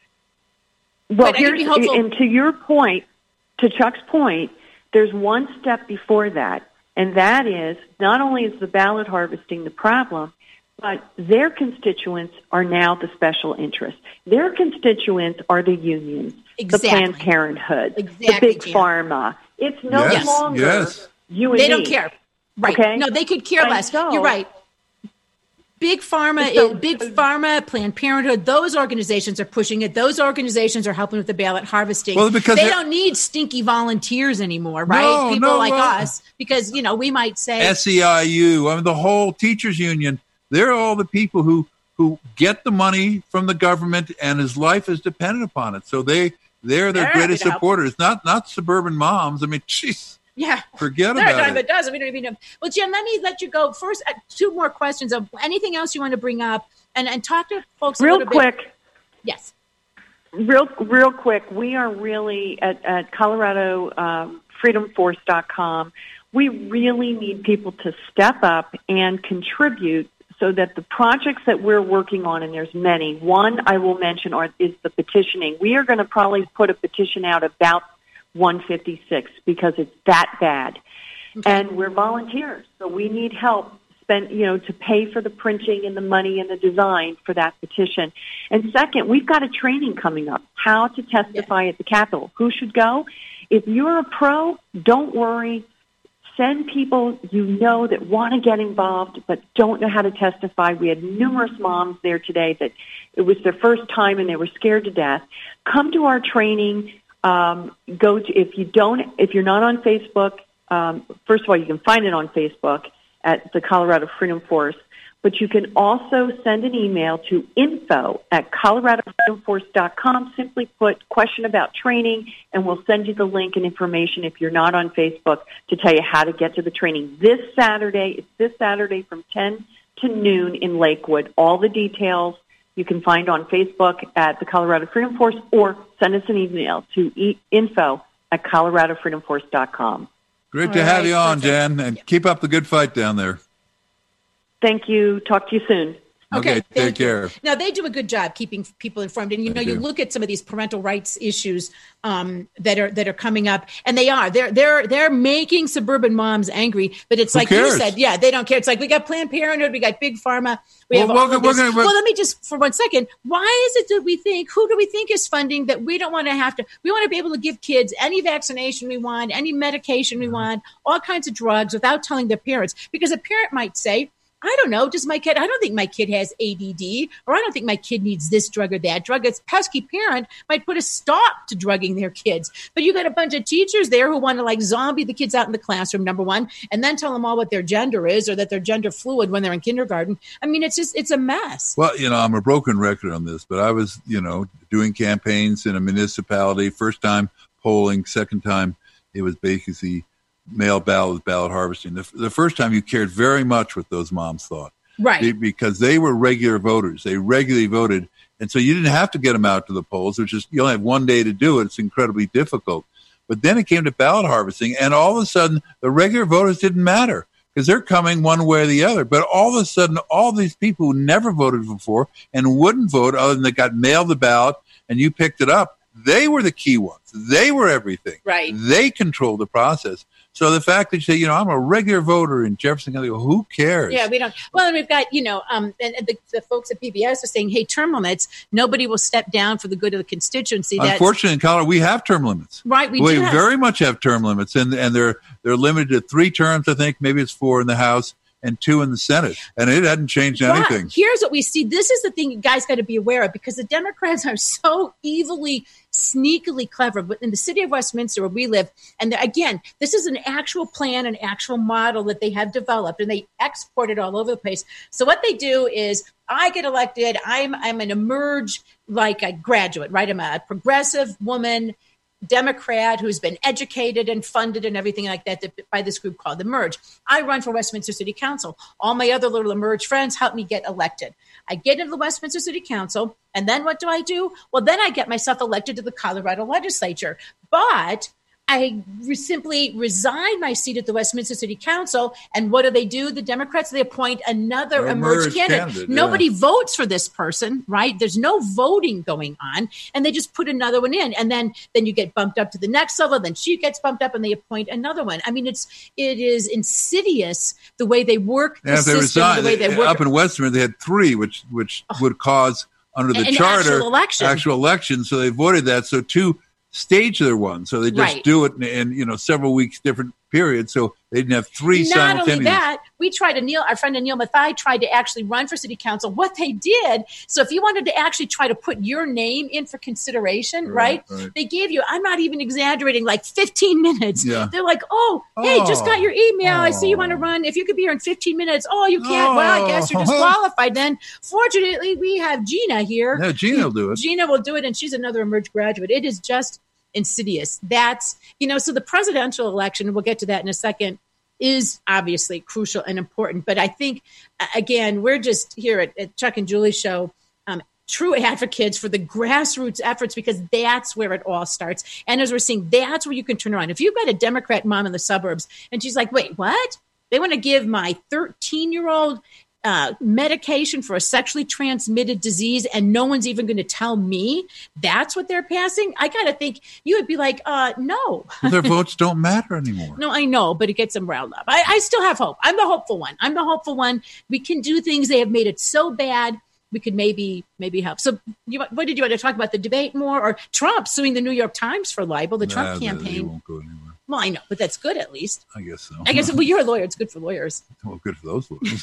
Well, and to your point, to Chuck's point, there's one step before that, and that is not only is the ballot harvesting the problem, but their constituents are now the special interest. Their constituents are the unions, the Planned Parenthood, the big pharma. It's no longer you and me. They don't care. Right. Okay? No, they could care less. You're right. Big Pharma, Planned Parenthood, those organizations are pushing it. Those organizations are helping with the ballot harvesting. Well, because they don't need stinky volunteers anymore, right? People like us, because, we might say. SEIU, the whole teachers union, they're all the people who get the money from the government and his life is dependent upon it. So they're their greatest supporters, not suburban moms. Jeez. Yeah. Forget about it. It does. We don't even know. Well, Jim, let me let you go. First, two more questions of anything else you want to bring up and talk to folks real quick. Yes. Real quick. We are really at Colorado freedomforce.com. We really need people to step up and contribute so that the projects that we're working on, and there's many, one I will mention is the petitioning. We are going to probably put a petition out about 156 because it's that bad. Okay. And we're volunteers, so we need help to pay for the printing and the money and the design for that petition. And second, we've got a training coming up, how to testify at the Capitol. Who should go? If you're a pro, don't worry. Send people that want to get involved but don't know how to testify. We had numerous moms there today that it was their first time and they were scared to death. Come to our training. If you're not on Facebook, first of all, you can find it on Facebook at the Colorado Freedom Force, but you can also send an email to info@coloradofreedomforce.com. Simply put question about training, and we'll send you the link and information if you're not on Facebook to tell you how to get to the training. It's this Saturday from 10 to noon in Lakewood. All the details you can find on Facebook at the Colorado Freedom Force, or send us an email to info@coloradofreedomforce.com. Great to have you on, Jan, and keep up the good fight down there. Thank you. Talk to you soon. Okay, take care. Now, they do a good job keeping people informed. And, you look at some of these parental rights issues that are coming up, and they're making suburban moms angry. But it's like you said, they don't care. It's like we got Planned Parenthood, we got Big Pharma. Well, let me just, for 1 second, why is it that who do we think is funding that we don't want to we want to be able to give kids any vaccination we want, any medication we want, all kinds of drugs without telling their parents? Because a parent might say, I don't know, I don't think my kid has ADD, or I don't think my kid needs this drug or that drug. A pesky parent might put a stop to drugging their kids. But you got a bunch of teachers there who want to zombie the kids out in the classroom, number one, and then tell them all what their gender is or that they're gender fluid when they're in kindergarten. I mean, it's a mess. Well, I'm a broken record on this, but I was, doing campaigns in a municipality, first time polling, second time it was basically mail ballot harvesting. The first time you cared very much what those moms thought. Right. Because they were regular voters. They regularly voted. And so you didn't have to get them out to the polls, which is, you only have one day to do it. It's incredibly difficult. But then it came to ballot harvesting, and all of a sudden the regular voters didn't matter because they're coming one way or the other. But all of a sudden, all these people who never voted before and wouldn't vote other than they got mailed the ballot and you picked it up, they were the key ones. They were everything. Right. They controlled the process. So the fact that you say, I'm a regular voter in Jefferson County, who cares? Yeah, we don't. Well, and we've got, and the folks at PBS are saying, hey, term limits, nobody will step down for the good of the constituency. Unfortunately, in Colorado, we have term limits. Right, we very much have term limits, and they're limited to 3 terms, I think. Maybe it's 4 in the House and 2 in the Senate. And it hadn't changed anything. But here's what we see. This is the thing you guys got to be aware of, because the Democrats are so evilly, sneakily clever. But in the city of Westminster where we live, and again, this is an actual plan, an actual model that they have developed, and they export it all over the place. So what they do is, I get elected. I'm an emerge like a graduate, right? I'm a progressive woman, Democrat who's been educated and funded and everything like that by this group called the Merge. I run for Westminster City Council. All my other little Emerge friends help me get elected. I get into the Westminster City Council, and then what do? Well, then I get myself elected to the Colorado legislature. But I simply resign my seat at the Westminster City Council, and what do? The Democrats, they appoint another Emerge candidate. Nobody votes for this person, right? There's no voting going on, and they just put another one in, and then you get bumped up to the next level, then she gets bumped up, and they appoint another one. I mean, it is insidious the way they work the system, the way they work. Up in Westminster, they had 3, which would cause, under the charter, actual election, so they avoided that. So 2 stage their one, so they just do it in several weeks, different periods, so they didn't have 3 simultaneous. Not only that, we tried our friend Anil Mathai tried to actually run for city council. What they did, so if you wanted to actually try to put your name in for consideration, right. They gave you, I'm not even exaggerating, like 15 minutes. Yeah. They're like, hey, just got your email. I see you want to run. If you could be here in 15 minutes. Oh, you can't. Well, I guess you're disqualified then. Fortunately, we have Gina here. Yeah, Gina will do it. Gina will do it, and she's another Emerge graduate. It is just insidious. That's, so the presidential election, we'll get to that in a second, is obviously crucial and important. But I think, again, we're just here at Chuck and Julie show, true advocates for the grassroots efforts, because that's where it all starts. And as we're seeing, that's where you can turn around. If you've got a Democrat mom in the suburbs and she's like, wait, what? They want to give my 13-year-old medication for a sexually transmitted disease, and no one's even going to tell me that's what they're passing. I got to think you would be like, no. Well, their votes don't matter anymore. No, I know, but it gets them riled up. I still have hope. I'm the hopeful one. We can do things. They have made it so bad. We could maybe help. So what did you want to talk about, the debate more, or Trump suing the New York Times for libel, the Trump campaign? He won't go anywhere. Well, I know, but that's good at least. I guess so. Well, you're a lawyer. It's good for lawyers. Well, good for those lawyers.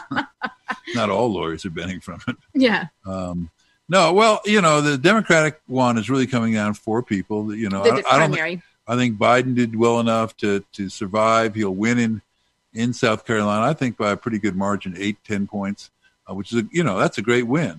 Not all lawyers are benefiting from it. Yeah. No, well, the Democratic one is really coming down 4 people. The primary. I think Biden did well enough to survive. He'll win in South Carolina, I think, by a pretty good margin, 8-10 points, which is, that's a great win.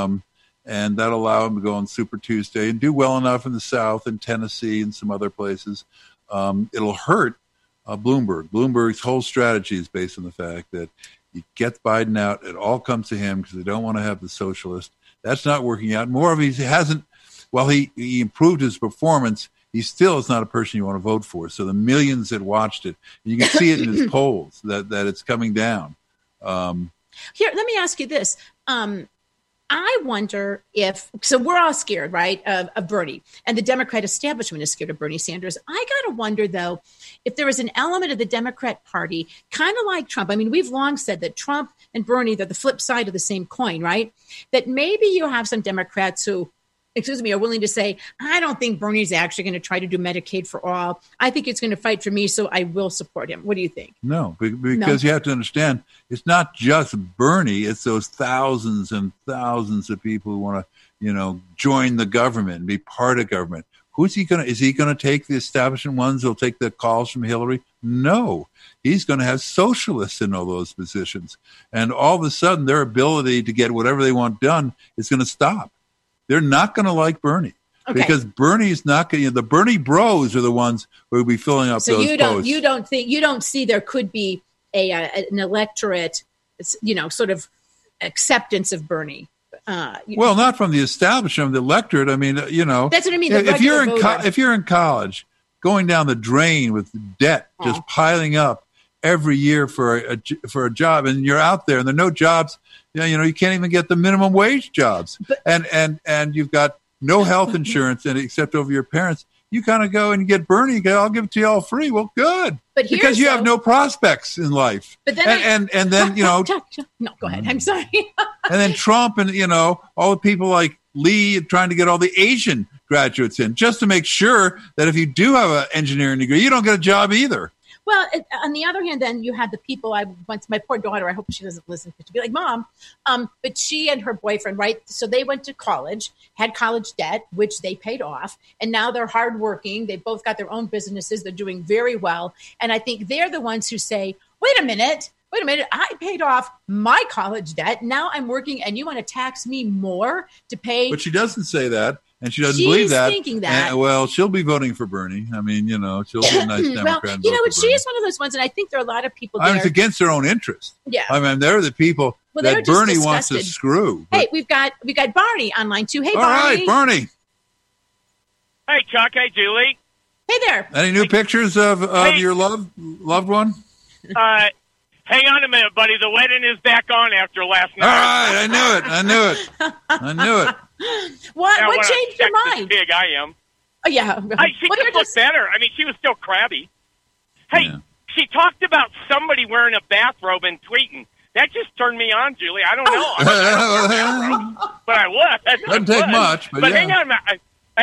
And that'll allow him to go on Super Tuesday and do well enough in the South and Tennessee and some other places. It'll hurt Bloomberg. Bloomberg's whole strategy is based on the fact that he gets Biden out. It all comes to him because they don't want to have the socialist. That's not working out. More of he hasn't, while he improved his performance, he still is not a person you want to vote for. So the millions that watched it, you can see it in his polls that it's coming down. Here, let me ask you this. I wonder so we're all scared, right, of Bernie, and the Democrat establishment is scared of Bernie Sanders. I got to wonder, though, if there was an element of the Democrat Party, kind of like Trump. I mean, we've long said that Trump and Bernie, they're the flip side of the same coin, right? That maybe you have some Democrats who, are willing to say, I don't think Bernie's actually going to try to do Medicaid for all. I think it's going to fight for me, so I will support him. What do you think? No, because you have to understand, it's not just Bernie. It's those thousands and thousands of people who want to, join the government and be part of government. Is he going to take the establishment ones who'll take the calls from Hillary? No. He's going to have socialists in all those positions. And all of a sudden, their ability to get whatever they want done is going to stop. They're not going to like Bernie because Bernie's not going to. The Bernie bros are the ones who will be filling up those posts. You don't see there could be an electorate, sort of acceptance of Bernie. Well, not from the establishment, the electorate. I mean, that's what I mean. If you're in college, going down the drain with debt just piling up every year for a job, and you're out there and there are no jobs. You can't even get the minimum wage jobs, and you've got no health insurance except over your parents. You kind of go and get Bernie. I'll give it to you all free. Well, good, because you have no prospects in life. But then and then no, go ahead. I'm sorry. And then Trump and all the people like Lee trying to get all the Asian graduates in just to make sure that if you do have an engineering degree, you don't get a job either. Well, on the other hand, then you had the people. My poor daughter. I hope she doesn't listen to be like, Mom. But she and her boyfriend, right? So they went to college, had college debt, which they paid off, and now they're hardworking. They both got their own businesses. They're doing very well, and I think they're the ones who say, "Wait a minute, I paid off my college debt. Now I'm working, and you want to tax me more to pay?" But she doesn't say that. And she doesn't believe that. She's thinking that. She'll be voting for Bernie. I mean, she'll be a nice Democrat. She is one of those ones, and I think there are a lot of people there. It's against their own interest. Yeah. I mean, they're the people that Bernie wants to screw. Hey, we've got Barney online, too. Hey, Barney. All right, Barney. Hey, Chuck. Hey, Julie. Hey there. Any new pictures of your loved one? Hang on a minute, buddy. The wedding is back on after last night. All right, I knew it. What changed your mind? Big I am. Oh yeah. She could look better. I mean, she was still crabby. Hey, She talked about somebody wearing a bathrobe and tweeting. That just turned me on, Julie. I don't know. But I would. Doesn't take much. But hang on a minute.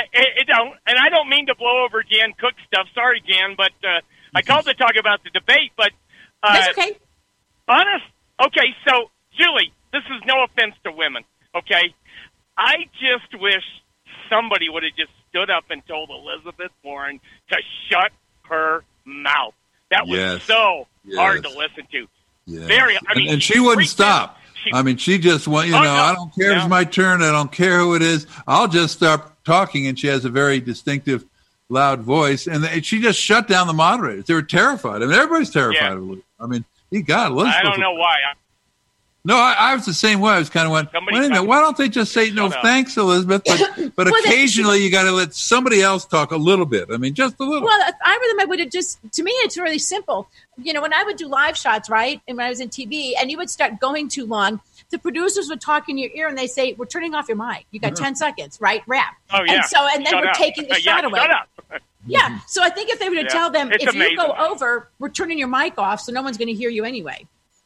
I don't mean to blow over Jan Cook stuff. Sorry, Jan, but I called to talk about the debate. But that's okay. Honest. Okay, so Julie, this is no offense to women. Okay, I just wish somebody would have just stood up and told Elizabeth Warren to shut her mouth. That was so hard to listen to. Yes. Very. And she wouldn't stop. She just went. No. I don't care if it's my turn. I don't care who it is. I'll just start talking. And she has a very distinctive, loud voice. And she just shut down the moderators. They were terrified. I mean, everybody's terrified of Elizabeth. I mean, Elizabeth. I don't know why. No, I was the same way. I was kind of went, wait a minute, why don't they just say, no, thanks, Elizabeth? But occasionally you got to let somebody else talk a little bit. I mean, just a little. Well, I would have to me, it's really simple. When I would do live shots, right, and when I was in TV, and you would start going too long, the producers would talk in your ear and they say, we're turning off your mic. You got 10 seconds, right? Wrap. Oh, yeah. And then we're taking the shot away. Shut up. Yeah. So I think if they were to tell them, if you go over, we're turning your mic off, so no one's going to hear you anyway.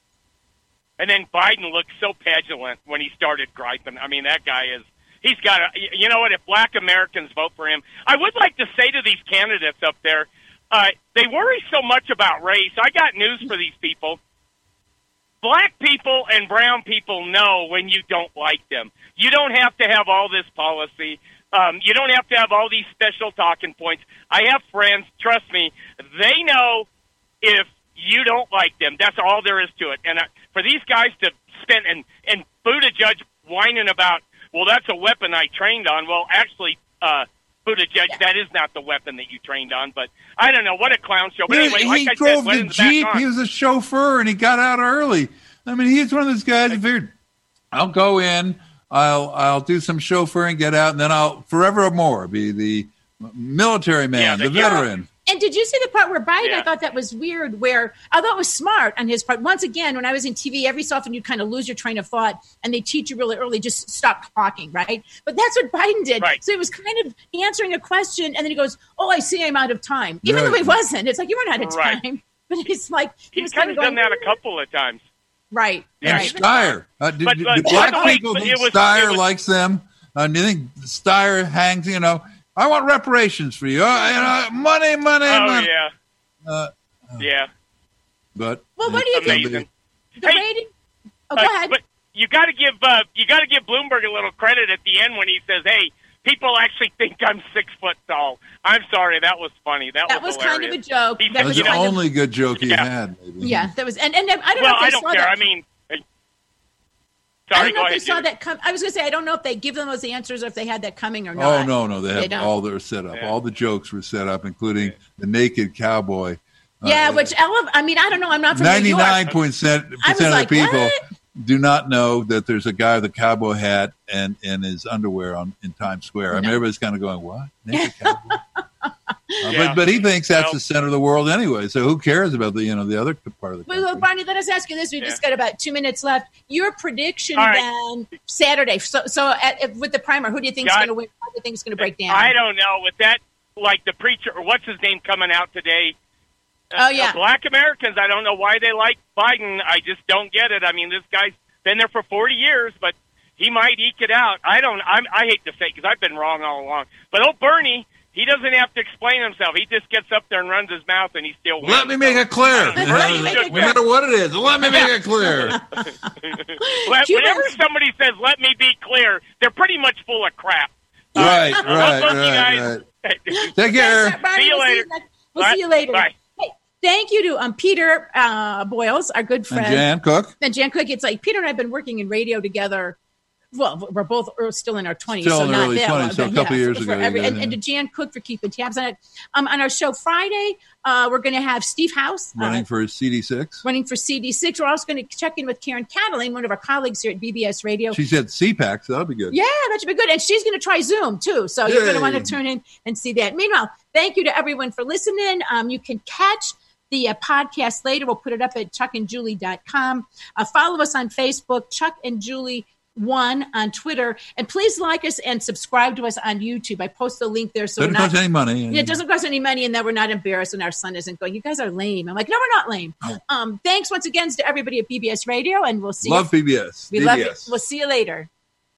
And then Biden looked so petulant when he started griping. I mean, that guy he's got to, you know what, if black Americans vote for him, I would like to say to these candidates up there, they worry so much about race. I got news for these people. Black people and brown people know when you don't like them. You don't have to have all this policy. You don't have to have all these special talking points. I have friends, trust me, they know if you don't like them. That's all there is to it. And for these guys to spend and Buttigieg whining about, well, that's a weapon I trained on. Well, actually, Buttigieg, that is not the weapon that you trained on. But I don't know. What a clown show. But anyway, like I drove said, the Jeep. He was a chauffeur, and he got out early. I mean, he's one of those guys who figured, I'll go in, I'll do some chauffeuring, get out, and then I'll forevermore be the military man, the veteran. And did you see the part where Biden, Yeah. I thought that was weird, where, although it was smart on his part, once again, when I was in TV, every so often you kind of lose your train of thought and they teach you really early, just stop talking, right? But that's what Biden did. Right. So he was kind of answering a question and then he goes, oh, I see I'm out of time. Even Right. though he wasn't. It's like, you weren't out of Right. time. But it's like, he He's was kind of done going, that a couple of times. Right. And Right. Steyer. Do But black by the way, people think it was- Steyer likes them? Do you think Steyer hangs, I want reparations for you. Money. Oh, money. yeah. Yeah. But Well, what do you think? Amazing. The Hey, rating? Oh, go ahead. But you got to give Bloomberg a little credit at the end when he says, "Hey, people actually think I'm 6 foot tall." I'm sorry, that was funny. That was kind of a hilarious. joke. He- That That was was the kind of- only good joke he Yeah. had. Maybe. Yeah, that was, and I don't know Well, if they I saw don't care. that. I mean, I sorry. don't know Go if they ahead. saw Judith. that come. I was going to say, I don't know if they give them those answers or if they had that coming or Oh not. no, they They have don't. all that were set up. Yeah. All the jokes were set up, including the naked cowboy. Yeah, which I mean, I don't know. I'm not from New York. 99% I was of like, the people what? do not know that there's a guy with a cowboy hat and his underwear in Times Square. I mean, everybody's kind of going, "What? Naked cowboy?" Yeah. But he thinks that's Well- the center of the world anyway. So who cares about the other part of the country? Well, Barney, let us ask you this. We just got about 2 minutes left. Your prediction All right. then Saturday. So with the primer, who do you think is God. going to win? How do you think is going to break down? I don't know. With that, like the preacher, or what's his name coming out today? Oh, yeah. Black Americans. I don't know why they like Biden. I just don't get it. I mean, this guy's been there for 40 years, but he might eke it out. I hate to say it because I've been wrong all along. But old Bernie, he doesn't have to explain himself. He just gets up there and runs his mouth, and he still wins. Let me make it clear. Let me make it No clear. matter what it is, let me make it clear. Whenever somebody says, "Let me be clear," they're pretty much full of crap. Right. Take care. Thanks, Barney. See you We'll later. We'll see you later. Bye. Hey, thank you to Peter Boyles, our good friend. And Jan Cook. And Jan Cook. It's like Peter and I have been working in radio together. Well, we're both still in our 20s, Still so in the not early that 20s, long, so a but couple years ago, forever. yeah. And to Jan Cook for keeping tabs on it. On our show Friday, we're going to have Steve House Running for CD6. running for CD6. We're also going to check in with Karen Cataline, one of our colleagues here at BBS Radio. She said CPAC, so that'll be good. Yeah, that should be good. And she's going to try Zoom, too. So you're going to want to tune in and see that. Meanwhile, thank you to everyone for listening. You can catch the podcast later. We'll put it up at chuckandjulie.com. Follow us on Facebook, Chuck and Julie 1 on Twitter. And please like us and subscribe to us on YouTube. I post the link there. So Doesn't cost any money. it doesn't cost any money, and then we're not embarrassed when our son isn't going, you guys are lame. I'm like, no, we're not lame. Thanks once again to everybody at BBS Radio, and we'll see Love you. PBS. We love you. We'll see you later.